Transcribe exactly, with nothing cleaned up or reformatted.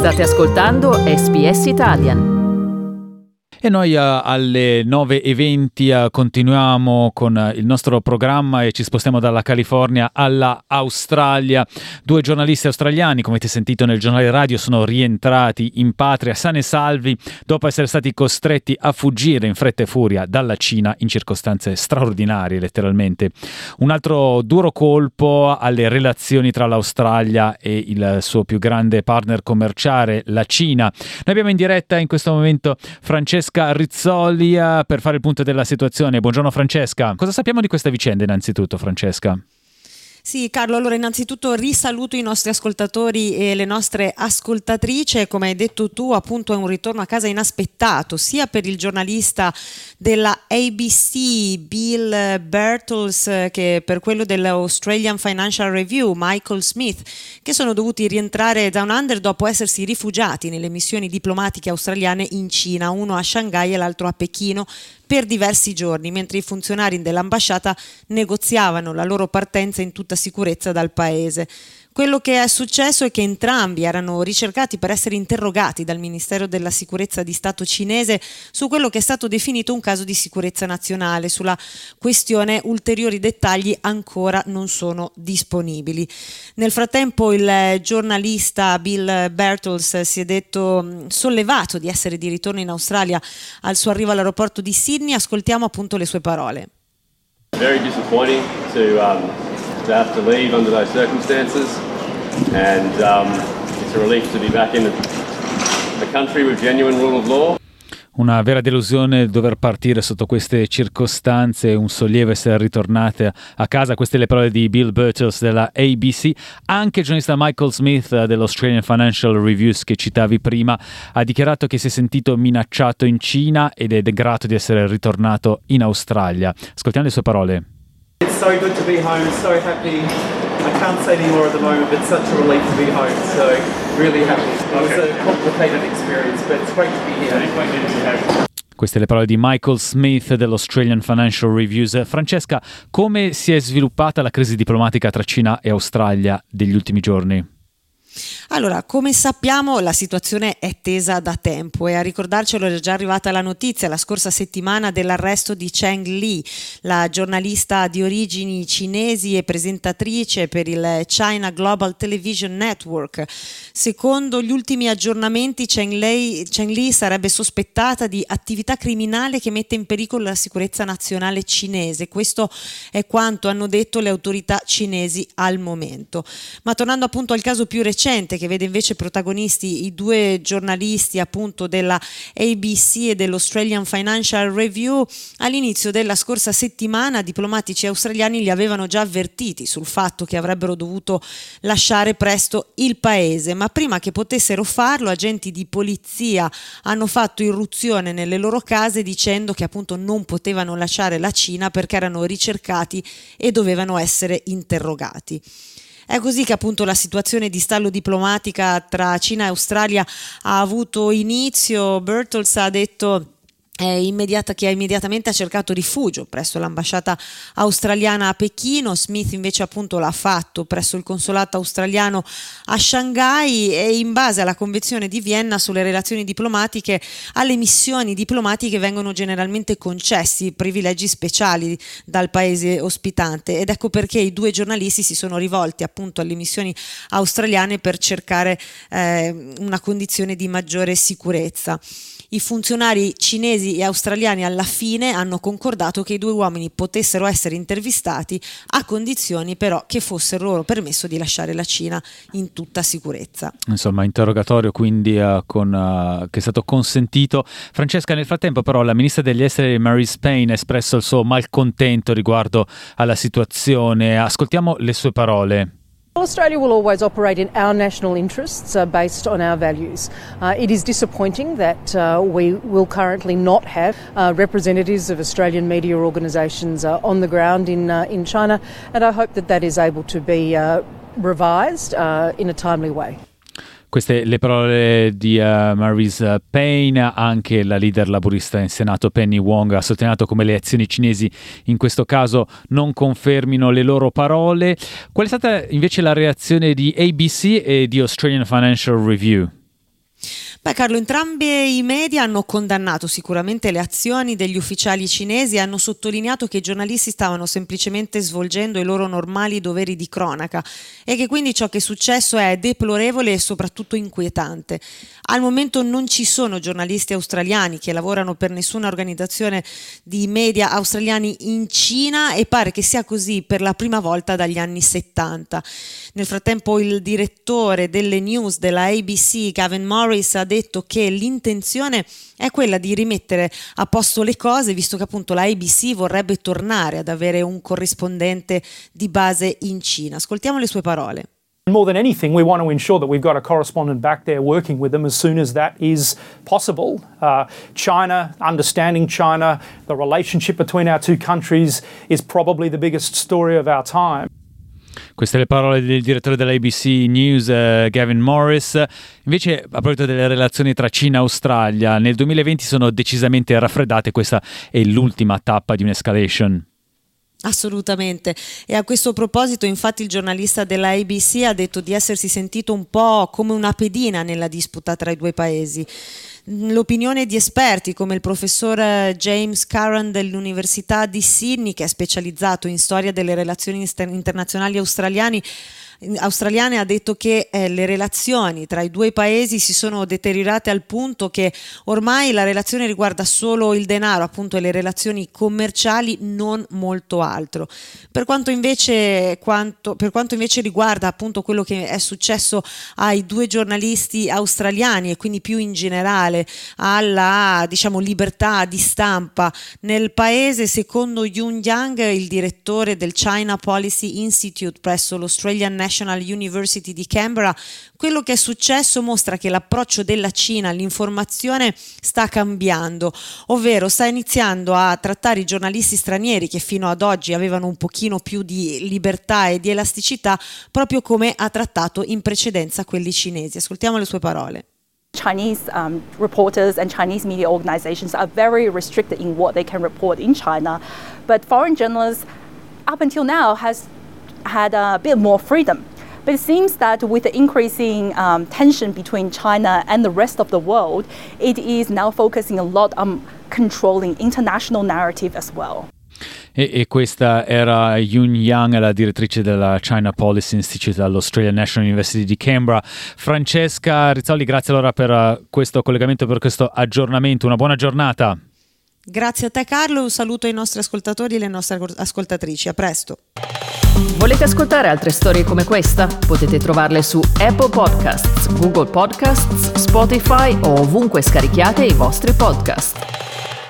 State ascoltando S B S Italian. E noi uh, alle nove e venti uh, continuiamo con uh, il nostro programma e ci spostiamo dalla California alla Australia. Due giornalisti australiani, come avete sentito nel giornale radio, sono rientrati in patria sani e salvi dopo essere stati costretti a fuggire in fretta e furia dalla Cina in circostanze straordinarie, letteralmente. Un altro duro colpo alle relazioni tra l'Australia e il suo più grande partner commerciale, la Cina. Noi abbiamo in diretta in questo momento Francesca Rizzoli per fare il punto della situazione. Buongiorno Francesca. Cosa sappiamo di questa vicenda innanzitutto, Francesca? Sì, Carlo, allora innanzitutto risaluto i nostri ascoltatori e le nostre ascoltatrici. Come hai detto tu, appunto è un ritorno a casa inaspettato sia per il giornalista della A B C Bill Birtles che per quello dell'Australian Financial Review Michael Smith, che sono dovuti rientrare down under dopo essersi rifugiati nelle missioni diplomatiche australiane in Cina, uno a Shanghai e l'altro a Pechino, per diversi giorni, mentre i funzionari dell'ambasciata negoziavano la loro partenza in tutta sicurezza dal paese. Quello che è successo è che entrambi erano ricercati per essere interrogati dal Ministero della Sicurezza di Stato cinese su quello che è stato definito un caso di sicurezza nazionale. Sulla questione ulteriori dettagli ancora non sono disponibili. Nel frattempo il giornalista Bill Birtles si è detto sollevato di essere di ritorno in Australia al suo arrivo all'aeroporto di Sydney. Ascoltiamo appunto le sue parole. Very disappointing to um... to have to leave under those circumstances, and um, it's a relief to be back in a country with genuine rule of law. Una vera delusione dover partire sotto queste circostanze, un sollievo essere ritornate a casa. Queste le parole di Bill Birtles della A B C. Anche il giornalista Michael Smith dell'Australian Financial Review che citavi prima ha dichiarato che si è sentito minacciato in Cina ed è grato di essere ritornato in Australia. Ascoltiamo le sue parole. It's so good to be home, so happy. I can't say any more at the moment, but it's such a relief to be home, so really happy. It was a complicated experience, but it's great to be here. Queste le parole di Michael Smith dell'Australian Financial Reviews. Francesca, come si è sviluppata la crisi diplomatica tra Cina e Australia degli ultimi giorni? Allora, come sappiamo la situazione è tesa da tempo e a ricordarcelo è già arrivata la notizia la scorsa settimana dell'arresto di Cheng Li, la giornalista di origini cinesi e presentatrice per il China Global Television Network. Secondo gli ultimi aggiornamenti Cheng Li, Cheng Li sarebbe sospettata di attività criminale che mette in pericolo la sicurezza nazionale cinese. Questo è quanto hanno detto le autorità cinesi al momento. Ma tornando appunto al caso più recente che vede invece protagonisti i due giornalisti appunto della A B C e dell'Australian Financial Review, all'inizio della scorsa settimana diplomatici australiani li avevano già avvertiti sul fatto che avrebbero dovuto lasciare presto il paese, ma prima che potessero farlo agenti di polizia hanno fatto irruzione nelle loro case dicendo che appunto non potevano lasciare la Cina perché erano ricercati e dovevano essere interrogati. È così che appunto la situazione di stallo diplomatica tra Cina e Australia ha avuto inizio. Birtles ha detto È immediata, che ha immediatamente cercato rifugio presso l'ambasciata australiana a Pechino. Smith invece appunto l'ha fatto presso il consolato australiano a Shanghai e in base alla Convenzione di Vienna sulle relazioni diplomatiche alle missioni diplomatiche vengono generalmente concessi privilegi speciali dal paese ospitante ed ecco perché i due giornalisti si sono rivolti appunto alle missioni australiane per cercare eh, una condizione di maggiore sicurezza. I funzionari cinesi e australiani alla fine hanno concordato che i due uomini potessero essere intervistati a condizioni però che fosse loro permesso di lasciare la Cina in tutta sicurezza. Insomma, interrogatorio quindi uh, con, uh, che è stato consentito. Francesca, nel frattempo però la ministra degli esteri Marise Payne ha espresso il suo malcontento riguardo alla situazione. Ascoltiamo le sue parole. Australia will always operate in our national interests uh, based on our values. Uh, it is disappointing that uh, we will currently not have uh, representatives of Australian media organisations uh, on the ground in uh, in China, and I hope that that is able to be uh, revised uh, in a timely way. Queste le parole di uh, Marise Payne. Anche la leader laburista in Senato Penny Wong ha sottolineato come le azioni cinesi in questo caso non confermino le loro parole. Qual è stata invece la reazione di A B C e di Australian Financial Review? Beh Carlo, entrambi i media hanno condannato sicuramente le azioni degli ufficiali cinesi e hanno sottolineato che i giornalisti stavano semplicemente svolgendo i loro normali doveri di cronaca e che quindi ciò che è successo è deplorevole e soprattutto inquietante. Al momento non ci sono giornalisti australiani che lavorano per nessuna organizzazione di media australiani in Cina e pare che sia così per la prima volta dagli anni settanta. Nel frattempo il direttore delle news della A B C, Gavin Morris, ha detto che l'intenzione è quella di rimettere a posto le cose, visto che appunto la A B C vorrebbe tornare ad avere un corrispondente di base in Cina. Ascoltiamo le sue parole. More than anything, we want to ensure that we've got a correspondent back there working with them as soon as that is possible. Uh, China, understanding China, the relationship between our two countries is probably the biggest story of our time. Queste le parole del direttore della A B C News, uh, Gavin Morris. Invece, a proposito delle relazioni tra Cina e Australia, nel duemilaventi sono decisamente raffreddate. Questa è l'ultima tappa di un'escalation. Assolutamente, e a questo proposito infatti il giornalista della A B C ha detto di essersi sentito un po' come una pedina nella disputa tra i due paesi. L'opinione di esperti come il professor James Curran dell'Università di Sydney, che è specializzato in storia delle relazioni internazionali australiane, australiane ha detto che eh, le relazioni tra i due paesi si sono deteriorate al punto che ormai la relazione riguarda solo il denaro, appunto, e le relazioni commerciali, non molto altro. Per quanto invece, quanto, per quanto invece riguarda appunto quello che è successo ai due giornalisti australiani e quindi più in generale alla, diciamo, libertà di stampa nel paese, secondo Yun Yang, il direttore del China Policy Institute presso l'Australian National University di Canberra, quello che è successo mostra che l'approccio della Cina all'informazione sta cambiando, ovvero sta iniziando a trattare i giornalisti stranieri che fino ad oggi avevano un pochino più di libertà e di elasticità proprio come ha trattato in precedenza quelli cinesi. Ascoltiamo le sue parole. Chinese um, reporters and Chinese media organizations are very restricted in what they can report in China, but foreign journalists up until now has had a bit more freedom. But it seems that with the increasing um, tension between China and the rest of the world, it is now focusing a lot on controlling international narrative as well. E, e questa era Yun Yang, la direttrice della China Policy Institute all'Australian National University di Canberra. Francesca Rizzoli, grazie allora per uh, questo collegamento, per questo aggiornamento. Una buona giornata. Grazie a te Carlo, un saluto ai nostri ascoltatori e alle nostre ascoltatrici. A presto. Volete ascoltare altre storie come questa? Potete trovarle su Apple Podcasts, Google Podcasts, Spotify o ovunque scarichiate i vostri podcast.